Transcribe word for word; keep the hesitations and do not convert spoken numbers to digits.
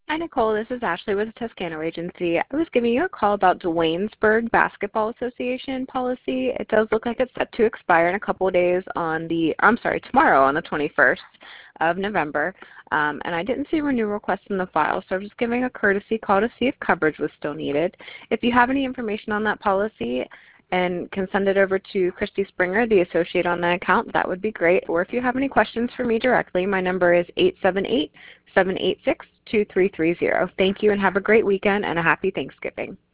Hi, Nicole. This is Ashley with the Toscano Agency. I was giving you a call about Dwaynesburg Basketball Association policy. It does look like it's set to expire in a couple of days on the, I'm sorry, tomorrow on the twenty-first of November. Um, and I didn't see a renewal request in the file, so I'm just giving a courtesy call to see if coverage was still needed. If you have any information on that policy and can send it over to Christy Springer, the associate on the account, that would be great. Or if you have any questions for me directly, my number is eight seven eight, seven eight six, two three three zero. Thank you and have a great weekend and a happy Thanksgiving.